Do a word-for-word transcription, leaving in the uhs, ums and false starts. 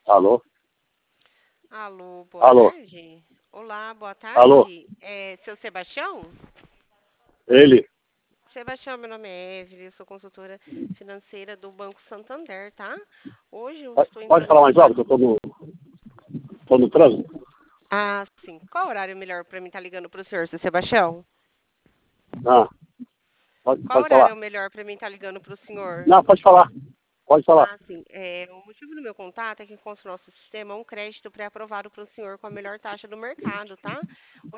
Alô? Alô, boa Alô? tarde. Olá, boa Alô? tarde. É, seu Sebastião? Ele? Sebastião, meu nome é Evelyn, eu sou consultora financeira do Banco Santander, tá? Hoje eu Pode estou pode entrando em falar mais alto, contato que eu com... tô no, tô no trânsito? Ah, sim. Qual horário melhor para mim estar ligando para o senhor, seu Sebastião? Ah, pode, Qual pode horário falar. é o melhor para mim estar ligando para o senhor? Não, pode falar. Pode falar. Ah, sim. É, o motivo do meu contato é que consta no nosso sistema um crédito pré-aprovado para o senhor com a melhor taxa do mercado, tá?